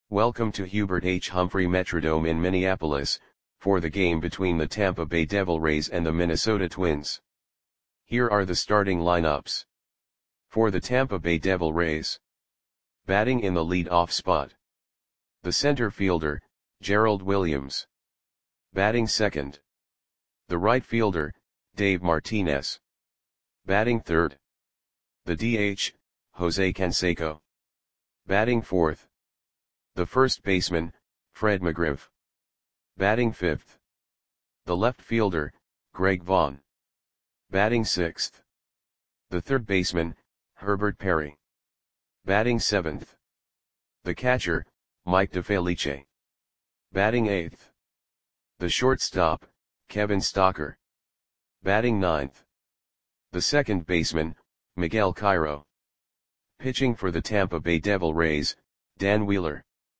Welcome to Hubert H. Humphrey Metrodome in Minneapolis, for the game between the Tampa Bay Devil Rays and the Minnesota Twins. Here are the starting lineups. For the Tampa Bay Devil Rays. Batting in the lead-off spot. The center fielder, Gerald Williams. Batting second. The right fielder, Dave Martinez. Batting third. The DH, Jose Canseco. Batting fourth. The first baseman, Fred McGriff. Batting fifth. The left fielder, Greg Vaughn. Batting sixth. The third baseman, Herbert Perry. Batting seventh. The catcher, Mike DeFelice. Batting eighth. The shortstop, Kevin Stocker. Batting ninth. The second baseman, Miguel Cairo. Pitching for the Tampa Bay Devil Rays, Dan Wheeler.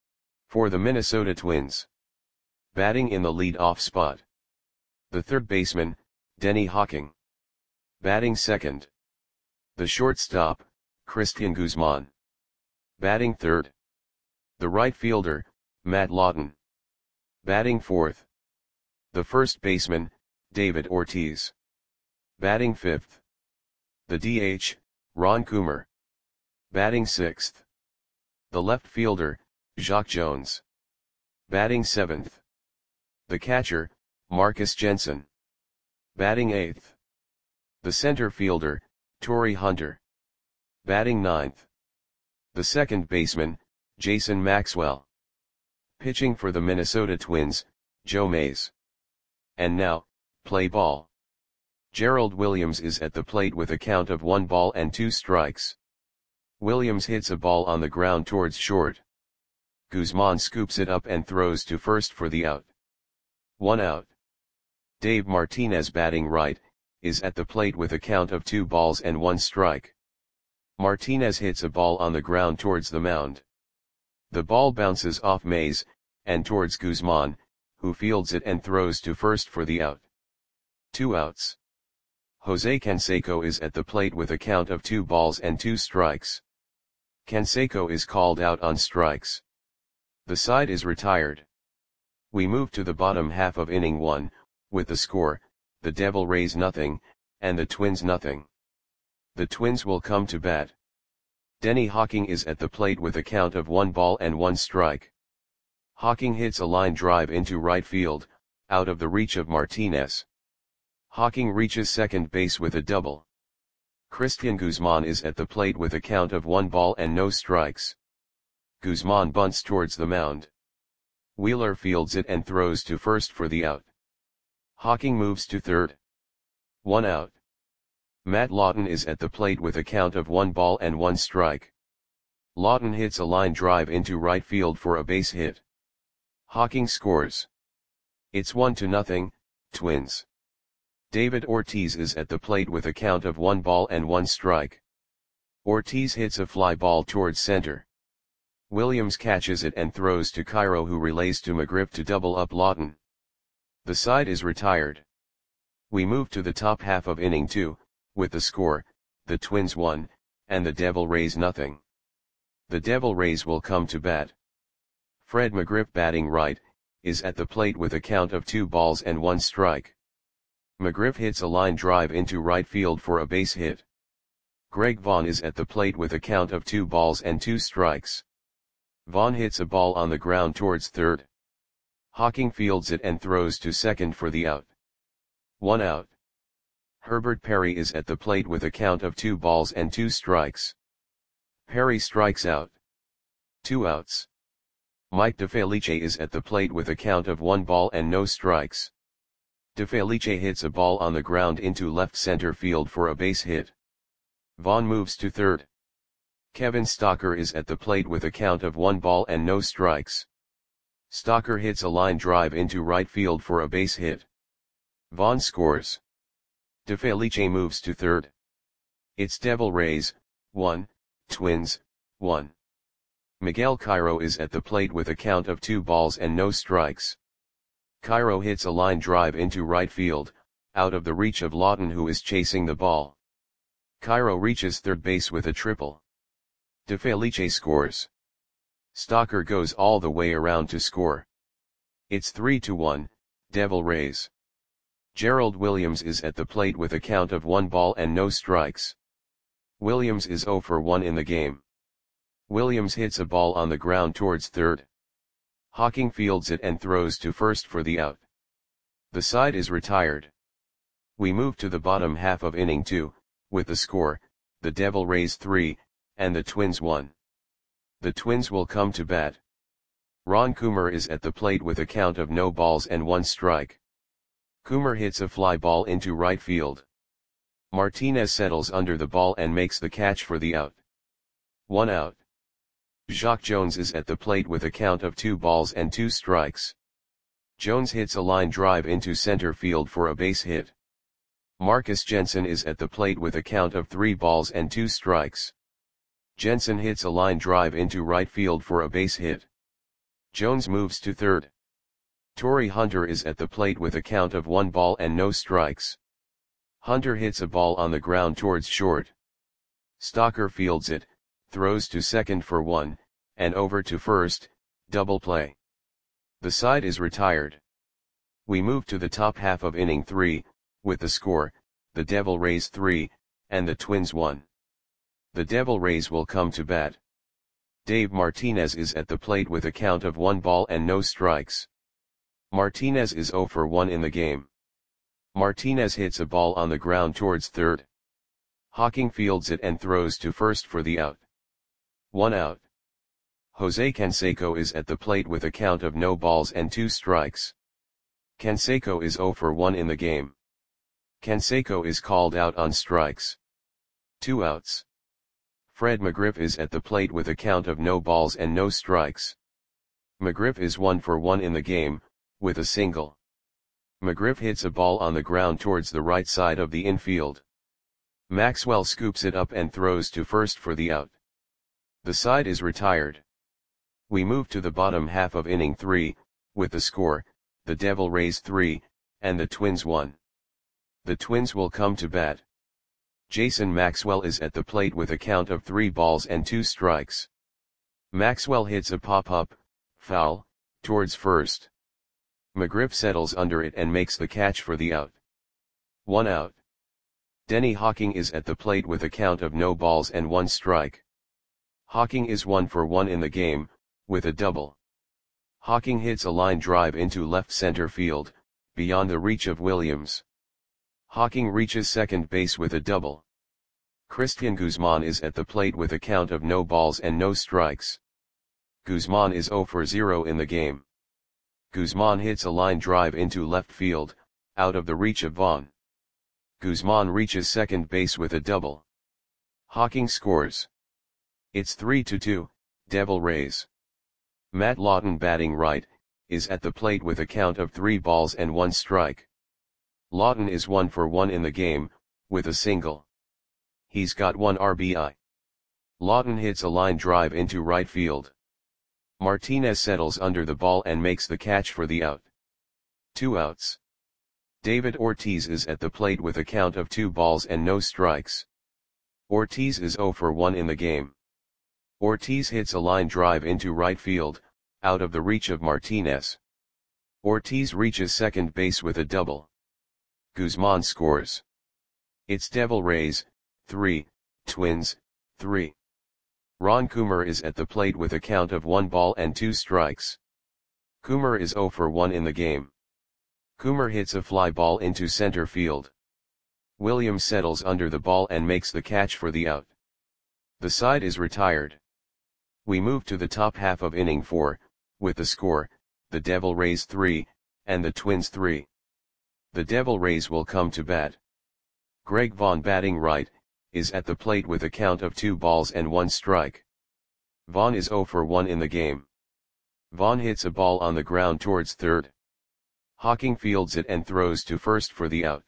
For the Minnesota Twins. Batting in the lead-off spot. The third baseman, Denny Hawking. Batting second. The shortstop, Cristian Guzman. Batting third. The right fielder, Matt Lawton. Batting fourth. The first baseman, David Ortiz. Batting fifth. The DH, Ron Coomer. Batting sixth. The left fielder, Jacque Jones. Batting seventh. The catcher, Marcus Jensen. Batting eighth. The center fielder, Torii Hunter. Batting ninth. The second baseman, Jason Maxwell. Pitching for the Minnesota Twins, Joe Mays. And now, play ball. Gerald Williams is at the plate with a count of 1 ball and 2 strikes. Williams hits a ball on the ground towards short. Guzman scoops it up and throws to first for the out. 1 out. Dave Martinez, batting right, is at the plate with a count of 2 balls and 1 strike. Martinez hits a ball on the ground towards the mound. The ball bounces off Mays, and towards Guzman, who fields it and throws to first for the out. 2 outs. Jose Canseco is at the plate with a count of 2 balls and 2 strikes. Canseco is called out on strikes. The side is retired. We move to the bottom half of inning 1, with the score, the Devil Rays nothing, and the Twins nothing. The Twins will come to bat. Denny Hawking is at the plate with a count of 1 ball and 1 strike. Hawking hits a line drive into right field, out of the reach of Martinez. Hawking reaches second base with a double. Cristian Guzman is at the plate with a count of 1 ball and no strikes. Guzman bunts towards the mound. Wheeler fields it and throws to first for the out. Hawking moves to third. 1 out. Matt Lawton is at the plate with a count of 1 ball and 1 strike. Lawton hits a line drive into right field for a base hit. Hawking scores. It's 1-0, Twins. David Ortiz is at the plate with a count of 1 ball and 1 strike. Ortiz hits a fly ball towards center. Williams catches it and throws to Cairo, who relays to McGriff to double up Lawton. The side is retired. We move to the top half of inning 2, with the score, the Twins 1, and the Devil Rays nothing. The Devil Rays will come to bat. Fred McGriff, batting right, is at the plate with a count of 2 balls and 1 strike. McGriff hits a line drive into right field for a base hit. Greg Vaughn is at the plate with a count of 2 balls and 2 strikes. Vaughn hits a ball on the ground towards third. Hawking fields it and throws to second for the out. 1 out. Herbert Perry is at the plate with a count of 2 balls and 2 strikes. Perry strikes out. 2 outs. Mike DeFelice is at the plate with a count of 1 ball and no strikes. DeFelice hits a ball on the ground into left center field for a base hit. Vaughn moves to third. Kevin Stocker is at the plate with a count of 1 ball and no strikes. Stocker hits a line drive into right field for a base hit. Vaughn scores. DeFelice moves to third. It's Devil Rays 1, Twins 1. Miguel Cairo is at the plate with a count of 2 balls and no strikes. Cairo hits a line drive into right field, out of the reach of Lawton, who is chasing the ball. Cairo reaches third base with a triple. DeFelice scores. Stocker goes all the way around to score. It's 3-1, Devil Rays. Gerald Williams is at the plate with a count of 1 ball and no strikes. Williams is 0 for 1 in the game. Williams hits a ball on the ground towards third. Hawking fields it and throws to first for the out. The side is retired. We move to the bottom half of inning 2, with the score, the Devil Rays 3, and the Twins 1. The Twins will come to bat. Ron Coomer is at the plate with a count of no balls and 1 strike. Coomer hits a fly ball into right field. Martinez settles under the ball and makes the catch for the out. 1 out. Jacque Jones is at the plate with a count of 2 balls and 2 strikes. Jones hits a line drive into center field for a base hit. Marcus Jensen is at the plate with a count of 3 balls and 2 strikes. Jensen hits a line drive into right field for a base hit. Jones moves to third. Torrey Hunter is at the plate with a count of 1 ball and no strikes. Hunter hits a ball on the ground towards short. Stocker fields it, throws to second for 1, and over to first, double play. The side is retired. We move to the top half of inning 3, with the score, the Devil Rays 3, and the Twins 1. The Devil Rays will come to bat. Dave Martinez is at the plate with a count of 1 ball and no strikes. Martinez is 0 for 1 in the game. Martinez hits a ball on the ground towards third. Hawking fields it and throws to first for the out. 1 out. Jose Canseco is at the plate with a count of no balls and 2 strikes. Canseco is 0 for 1 in the game. Canseco is called out on strikes. 2 outs. Fred McGriff is at the plate with a count of no balls and no strikes. McGriff is 1 for 1 in the game, with a single. McGriff hits a ball on the ground towards the right side of the infield. Maxwell scoops it up and throws to first for the out. The side is retired. We move to the bottom half of inning 3, with the score, the Devil Rays 3, and the Twins 1. The Twins will come to bat. Jason Maxwell is at the plate with a count of 3 balls and 2 strikes. Maxwell hits a pop-up, foul, towards first. McGriff settles under it and makes the catch for the out. 1 out. Denny Hawking is at the plate with a count of no balls and 1 strike. Hawking is 1 for 1 in the game, with a double. Hawking hits a line drive into left center field, beyond the reach of Williams. Hawking reaches second base with a double. Christian Guzman is at the plate with a count of no balls and no strikes. Guzman is 0 for 0 in the game. Guzman hits a line drive into left field, out of the reach of Vaughn. Guzman reaches second base with a double. Hawking scores. It's 3-2, Devil Rays. Matt Lawton, batting right, is at the plate with a count of 3 balls and 1 strike. Lawton is 1 for 1 in the game, with a single. He's got 1 RBI. Lawton hits a line drive into right field. Martinez settles under the ball and makes the catch for the out. 2 outs. David Ortiz is at the plate with a count of 2 balls and no strikes. Ortiz is 0 for 1 in the game. Ortiz hits a line drive into right field, out of the reach of Martinez. Ortiz reaches second base with a double. Guzman scores. It's Devil Rays, 3, Twins, 3. Ron Coomer is at the plate with a count of 1 ball and 2 strikes. Coomer is 0 for 1 in the game. Coomer hits a fly ball into center field. Williams settles under the ball and makes the catch for the out. The side is retired. We move to the top half of inning 4, with the score, the Devil Rays 3, and the Twins 3. The Devil Rays will come to bat. Greg Vaughn, batting right, is at the plate with a count of 2 balls and 1 strike. Vaughn is 0 for 1 in the game. Vaughn hits a ball on the ground towards third. Hawking fields it and throws to first for the out.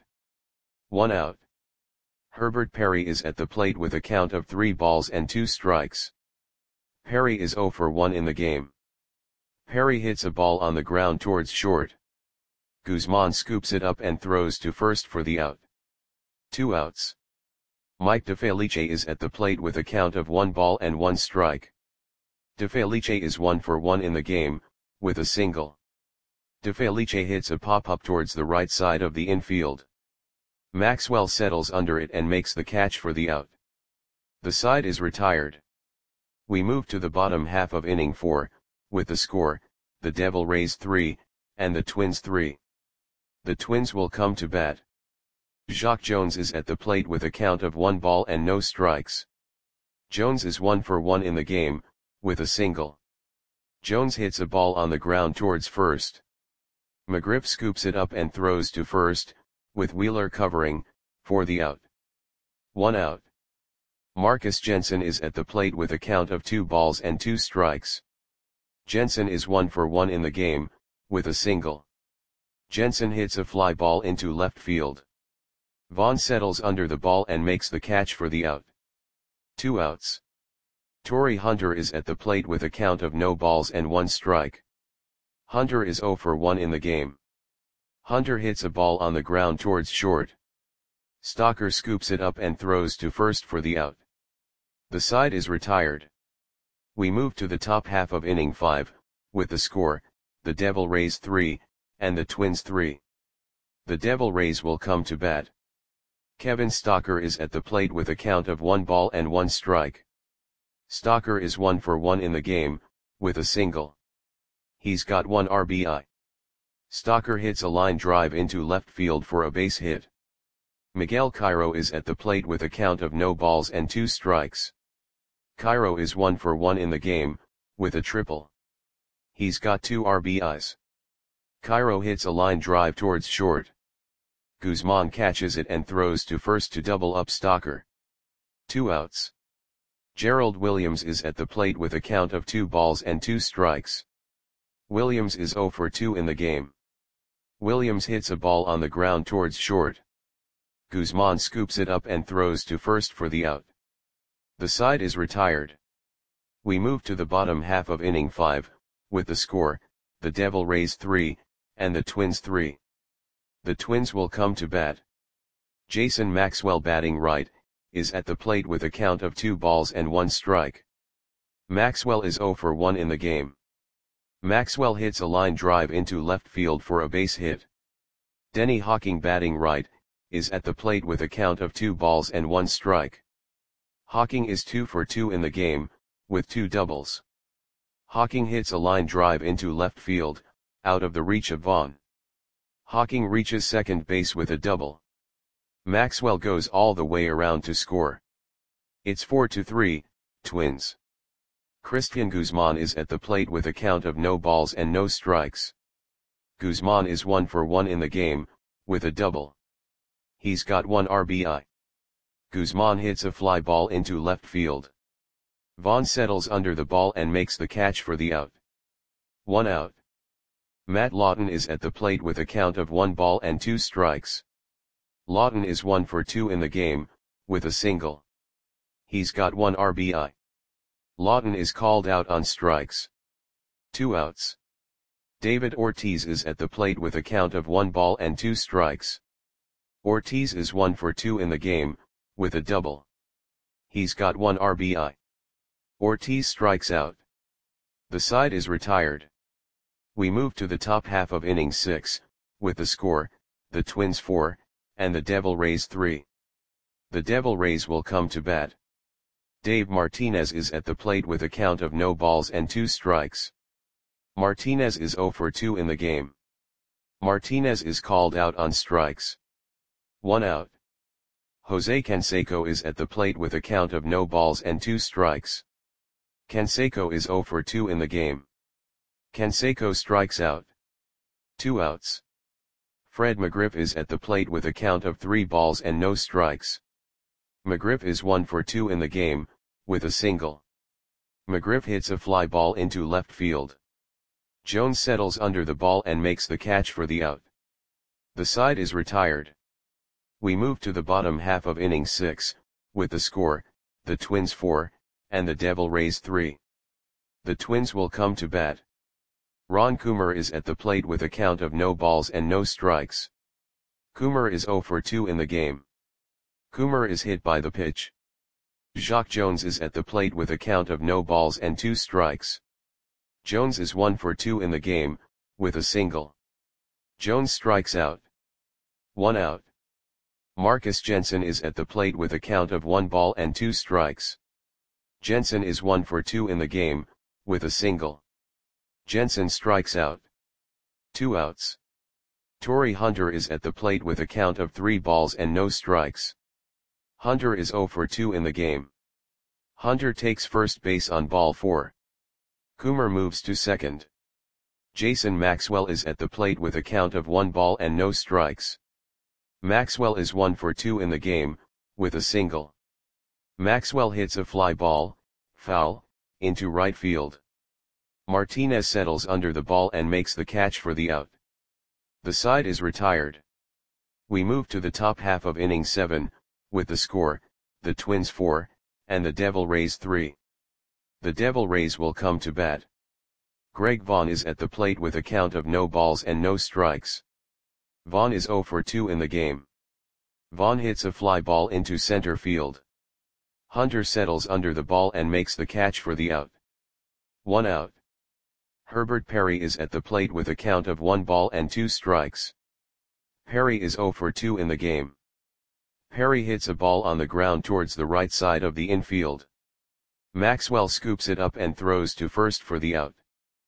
1 out. Herbert Perry is at the plate with a count of 3 balls and 2 strikes. Perry is 0 for 1 in the game. Perry hits a ball on the ground towards short. Guzman scoops it up and throws to first for the out. 2 outs. Mike DeFelice is at the plate with a count of 1 ball and 1 strike. De Felice is 1 for 1 in the game, with a single. De Felice hits a pop-up towards the right side of the infield. Maxwell settles under it and makes the catch for the out. The side is retired. We move to the bottom half of inning 4, with the score, the Devil Rays 3, and the Twins 3. The Twins will come to bat. Jacque Jones is at the plate with a count of 1 ball and no strikes. Jones is 1 for 1 in the game, with a single. Jones hits a ball on the ground towards first. McGriff scoops it up and throws to first, with Wheeler covering, for the out. 1 out. Marcus Jensen is at the plate with a count of 2 balls and 2 strikes. Jensen is 1 for 1 in the game, with a single. Jensen hits a fly ball into left field. Vaughn settles under the ball and makes the catch for the out. 2 outs. Torii Hunter is at the plate with a count of no balls and 1 strike. Hunter is 0 for 1 in the game. Hunter hits a ball on the ground towards short. Stalker scoops it up and throws to first for the out. The side is retired. We move to the top half of inning 5, with the score, the Devil Rays 3, and the Twins 3. The Devil Rays will come to bat. Kevin Stalker is at the plate with a count of 1 ball and 1 strike. Stalker is 1 for 1 in the game, with a single. He's got 1 RBI. Stalker hits a line drive into left field for a base hit. Miguel Cairo is at the plate with a count of no balls and 2 strikes. Cairo is 1 for 1 in the game, with a triple. He's got 2 RBIs. Cairo hits a line drive towards short. Guzman catches it and throws to first to double up Stalker. 2 outs. Gerald Williams is at the plate with a count of 2 balls and 2 strikes. Williams is 0 for 2 in the game. Williams hits a ball on the ground towards short. Guzman scoops it up and throws to first for the out. The side is retired. We move to the bottom half of inning 5, with the score, the Devil Rays 3, and the Twins 3. The Twins will come to bat. Jason Maxwell, batting right, is at the plate with a count of 2 balls and 1 strike. Maxwell is 0 for 1 in the game. Maxwell hits a line drive into left field for a base hit. Denny Hawking, batting right, is at the plate with a count of 2 balls and 1 strike. Hawking is 2 for 2 in the game, with 2 doubles. Hawking hits a line drive into left field, out of the reach of Vaughn. Hawking reaches second base with a double. Maxwell goes all the way around to score. It's 4-3, Twins. Christian Guzman is at the plate with a count of no balls and no strikes. Guzman is 1 for 1 in the game, with a double. He's got 1 RBI. Guzman hits a fly ball into left field. Vaughn settles under the ball and makes the catch for the out. 1 out. Matt Lawton is at the plate with a count of 1 ball and 2 strikes. Lawton is 1 for 2 in the game, with a single. He's got 1 RBI. Lawton is called out on strikes. 2 outs. David Ortiz is at the plate with a count of 1 ball and 2 strikes. Ortiz is 1 for 2 in the game, with a double. He's got 1 RBI. Ortiz strikes out. The side is retired. We move to the top half of inning 6, with the score, the Twins 4, and the Devil Rays 3. The Devil Rays will come to bat. Dave Martinez is at the plate with a count of no balls and 2 strikes. Martinez is 0 for 2 in the game. Martinez is called out on strikes. 1 out. Jose Canseco is at the plate with a count of no balls and 2 strikes. Canseco is 0 for 2 in the game. Canseco strikes out. 2 outs. Fred McGriff is at the plate with a count of 3 balls and no strikes. McGriff is 1 for 2 in the game, with a single. McGriff hits a fly ball into left field. Jones settles under the ball and makes the catch for the out. The side is retired. We move to the bottom half of inning 6, with the score, the Twins 4, and the Devil Rays 3. The Twins will come to bat. Ron Coomer is at the plate with a count of no balls and no strikes. Coomer is 0 for 2 in the game. Coomer is hit by the pitch. Jacques Jones is at the plate with a count of no balls and 2 strikes. Jones is 1 for 2 in the game, with a single. Jones strikes out. 1 out. Marcus Jensen is at the plate with a count of 1 ball and 2 strikes. Jensen is 1 for 2 in the game, with a single. Jensen strikes out. 2 outs. Torii Hunter is at the plate with a count of 3 balls and no strikes. Hunter is 0 for 2 in the game. Hunter takes first base on ball 4. Coomer moves to second. Jason Maxwell is at the plate with a count of 1 ball and no strikes. Maxwell is 1 for 2 in the game, with a single. Maxwell hits a fly ball, foul, into right field. Martinez settles under the ball and makes the catch for the out. The side is retired. We move to the top half of inning 7, with the score, the Twins 4, and the Devil Rays 3. The Devil Rays will come to bat. Greg Vaughn is at the plate with a count of no balls and no strikes. Vaughn is 0 for 2 in the game. Vaughn hits a fly ball into center field. Hunter settles under the ball and makes the catch for the out. 1 out. Herbert Perry is at the plate with a count of 1 ball and 2 strikes. Perry is 0 for 2 in the game. Perry hits a ball on the ground towards the right side of the infield. Maxwell scoops it up and throws to first for the out.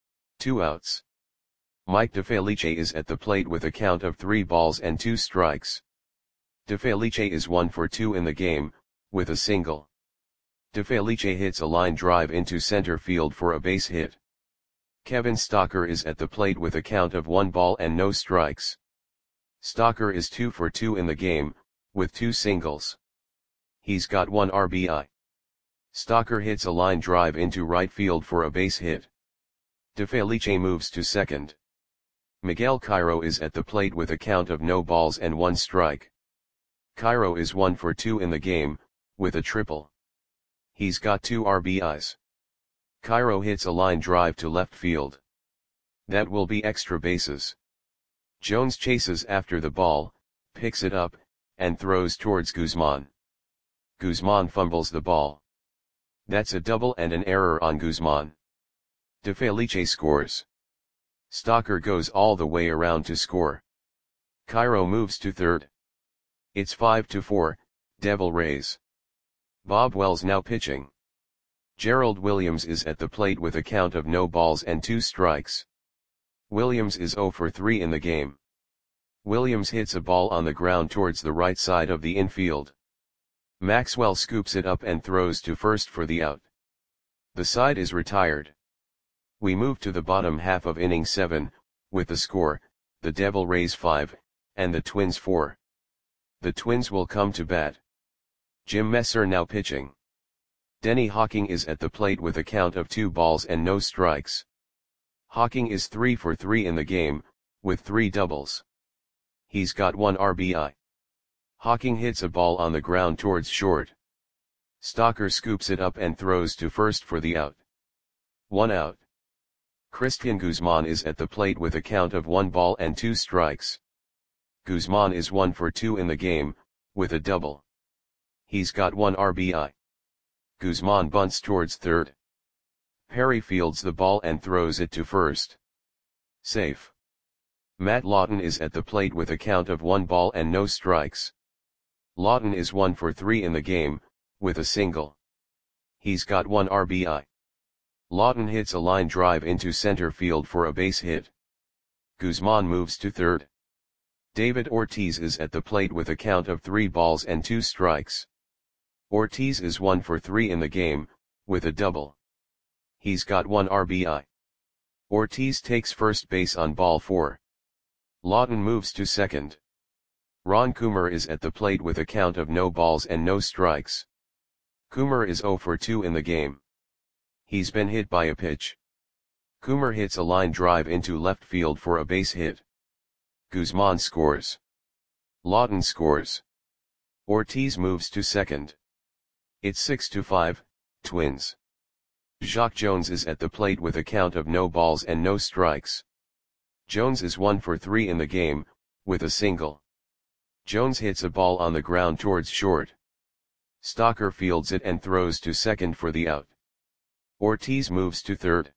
2 outs. Mike DeFelice is at the plate with a count of 3 balls and 2 strikes. DeFelice is 1 for 2 in the game, with a single. DeFelice hits a line drive into center field for a base hit. Kevin Stocker is at the plate with a count of 1 ball and no strikes. Stocker is 2 for 2 in the game, with 2 singles. He's got 1 RBI. Stocker hits a line drive into right field for a base hit. DeFelice moves to second. Miguel Cairo is at the plate with a count of no balls and 1 strike. Cairo is 1 for 2 in the game, with a triple. He's got 2 RBIs. Cairo hits a line drive to left field. That will be extra bases. Jones chases after the ball, picks it up, and throws towards Guzman. Guzman fumbles the ball. That's a double and an error on Guzman. DeFelice scores. Stocker goes all the way around to score. Cairo moves to third. It's 5-4, Devil Rays. Bob Wells now pitching. Gerald Williams is at the plate with a count of no balls and 2 strikes. Williams is 0 for 3 in the game. Williams hits a ball on the ground towards the right side of the infield. Maxwell scoops it up and throws to first for the out. The side is retired. We move to the bottom half of inning 7, with the score, the Devil Rays 5, and the Twins 4. The Twins will come to bat. Jim Messer now pitching. Denny Hawking is at the plate with a count of 2 balls and no strikes. Hawking is 3 for 3 in the game, with 3 doubles. He's got 1 RBI. Hawking hits a ball on the ground towards short. Stocker scoops it up and throws to first for the out. 1 out. Christian Guzman is at the plate with a count of 1 ball and 2 strikes. Guzman is 1 for 2 in the game, with a double. He's got 1 RBI. Guzman bunts towards third. Perry fields the ball and throws it to first. Safe. Matt Lawton is at the plate with a count of 1 ball and no strikes. Lawton is 1 for 3 in the game, with a single. He's got 1 RBI. Lawton hits a line drive into center field for a base hit. Guzman moves to third. David Ortiz is at the plate with a count of 3 balls and 2 strikes. Ortiz is 1 for 3 in the game, with a double. He's got 1 RBI. Ortiz takes first base on ball 4. Lawton moves to second. Ron Coomer is at the plate with a count of no balls and no strikes. Coomer is 0 for 2 in the game. He's been hit by a pitch. Coomer hits a line drive into left field for a base hit. Guzman scores. Lawton scores. Ortiz moves to second. It's 6-5, Twins. Jacques Jones is at the plate with a count of no balls and no strikes. Jones is 1 for 3 in the game, with a single. Jones hits a ball on the ground towards short. Stalker fields it and throws to second for the out. Ortiz moves to third.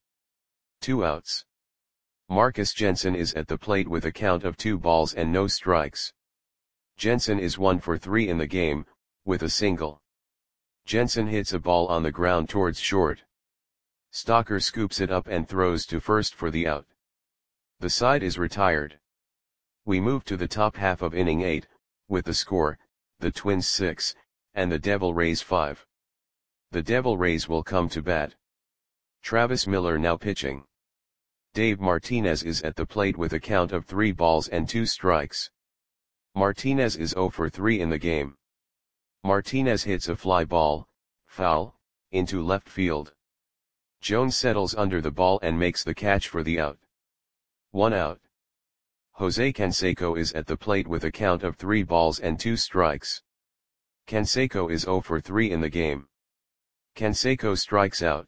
2 outs. Marcus Jensen is at the plate with a count of 2 balls and no strikes. Jensen is 1 for 3 in the game, with a single. Jensen hits a ball on the ground towards short. Stalker scoops it up and throws to first for the out. The side is retired. We move to the top half of inning 8, with the score, the Twins 6, and the Devil Rays 5. The Devil Rays will come to bat. Travis Miller now pitching. Dave Martinez is at the plate with a count of 3 balls and 2 strikes. Martinez is 0 for 3 in the game. Martinez hits a fly ball, foul, into left field. Jones settles under the ball and makes the catch for the out. 1 out. Jose Canseco is at the plate with a count of 3 balls and 2 strikes. Canseco is 0 for 3 in the game. Canseco strikes out.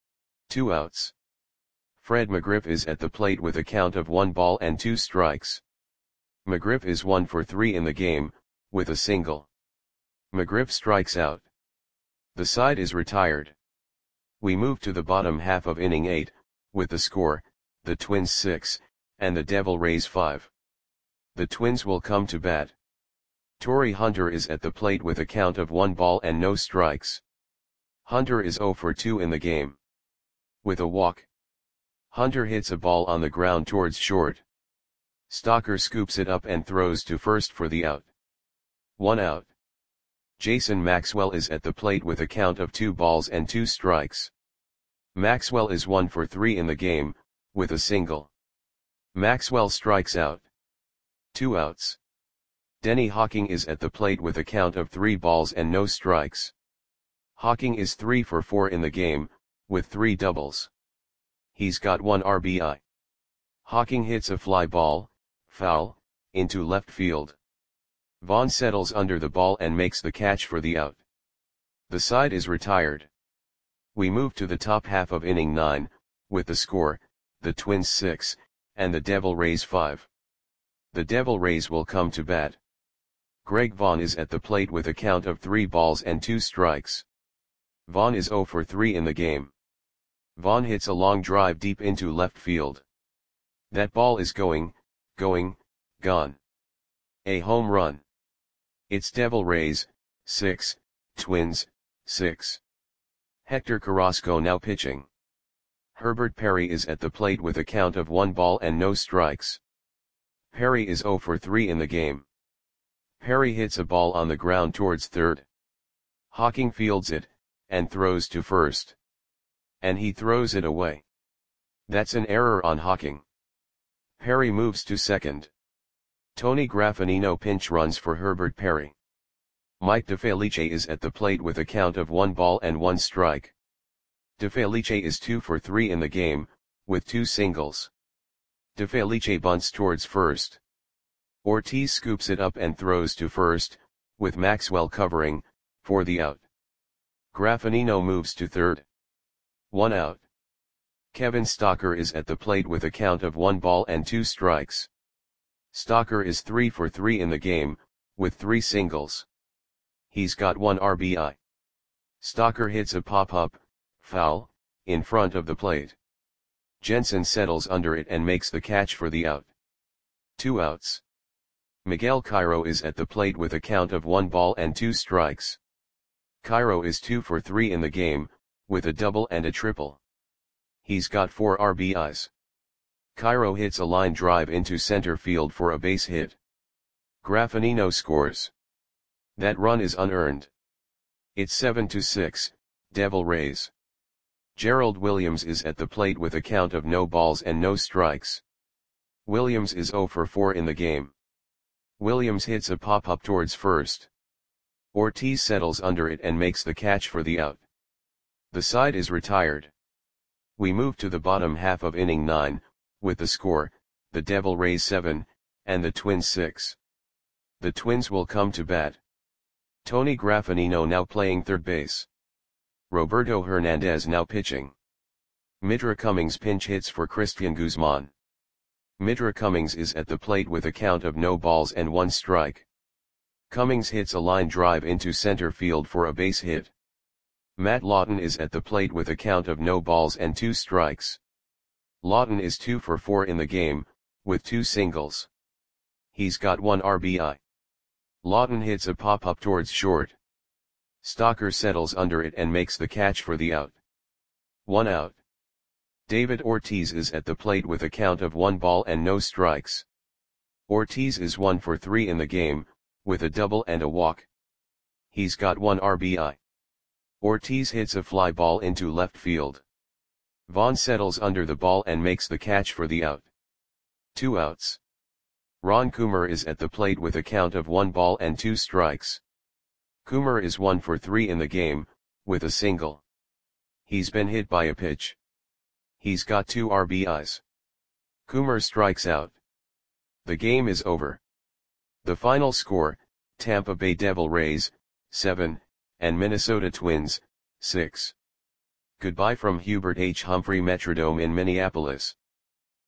2 outs. Fred McGriff is at the plate with a count of 1 ball and 2 strikes. McGriff is 1 for 3 in the game, with a single. McGriff strikes out. The side is retired. We move to the bottom half of inning 8, with the score, the Twins 6, and the Devil Rays 5. The Twins will come to bat. Torrey Hunter is at the plate with a count of 1 ball and no strikes. Hunter is 0 for 2 in the game. With a walk. Hunter hits a ball on the ground towards short. Stalker scoops it up and throws to first for the out. 1 out. Jason Maxwell is at the plate with a count of 2 balls and 2 strikes. Maxwell is 1 for 3 in the game, with a single. Maxwell strikes out. 2 outs. Denny Hawking is at the plate with a count of 3 balls and no strikes. Hawking is 3 for 4 in the game, with 3 doubles. He's got 1 RBI. Hawking hits a fly ball, foul, into left field. Vaughn settles under the ball and makes the catch for the out. The side is retired. We move to the top half of inning 9, with the score, the Twins 6, and the Devil Rays 5. The Devil Rays will come to bat. Greg Vaughn is at the plate with a count of 3 balls and 2 strikes. Vaughn is 0 for 3 in the game. Vaughn hits a long drive deep into left field. That ball is gone. A home run. It's Devil Rays, 6, Twins, 6. Hector Carrasco now pitching. Herbert Perry is at the plate with a count of 1 ball and no strikes. Perry is 0 for 3 in the game. Perry hits a ball on the ground towards third. Hawking fields it, and throws to first. And he throws it away. That's an error on Hawking. Perry moves to second. Tony Graffanino pinch runs for Herbert Perry. Mike DeFelice is at the plate with a count of 1 ball and 1 strike. DeFelice is 2 for 3 in the game, with 2 singles. DeFelice bunts towards first. Ortiz scoops it up and throws to first, with Maxwell covering, for the out. Graffanino moves to third. 1 out. Kevin Stalker is at the plate with a count of 1 ball and 2 strikes. Stalker is 3 for 3 in the game, with 3 singles. He's got 1 RBI. Stalker hits a pop-up, foul, in front of the plate. Jensen settles under it and makes the catch for the out. 2 outs. Miguel Cairo is at the plate with a count of 1 ball and 2 strikes. Cairo is 2 for 3 in the game, with a double and a triple. He's got 4 RBIs. Cairo hits a line drive into center field for a base hit. Graffanino scores. That run is unearned. It's 7-6, Devil Rays. Gerald Williams is at the plate with a count of no balls and no strikes. Williams is 0 for 4 in the game. Williams hits a pop-up towards first. Ortiz settles under it and makes the catch for the out. The side is retired. We move to the bottom half of inning 9, with the score, the Devil Rays 7, and the Twins 6. The Twins will come to bat. Tony Graffanino now playing third base. Roberto Hernandez now pitching. Mitra Cummings pinch hits for Christian Guzman. Mitra Cummings is at the plate with a count of no balls and 1 strike. Cummings hits a line drive into center field for a base hit. Matt Lawton is at the plate with a count of no balls and 2 strikes. Lawton is 2 for 4 in the game, with 2 singles. He's got 1 RBI. Lawton hits a pop-up towards short. Stocker settles under it and makes the catch for the out. 1 out. David Ortiz is at the plate with a count of 1 ball and no strikes. Ortiz is 1 for 3 in the game, with a double and a walk. He's got 1 RBI. Ortiz hits a fly ball into left field. Vaughn settles under the ball and makes the catch for the out. 2 outs. Ron Coomer is at the plate with a count of 1 ball and 2 strikes. Coomer is 1 for 3 in the game, with a single. He's been hit by a pitch. He's got 2 RBIs. Coomer strikes out. The game is over. The final score, Tampa Bay Devil Rays, 7, and Minnesota Twins, 6. Goodbye from Hubert H. Humphrey Metrodome in Minneapolis.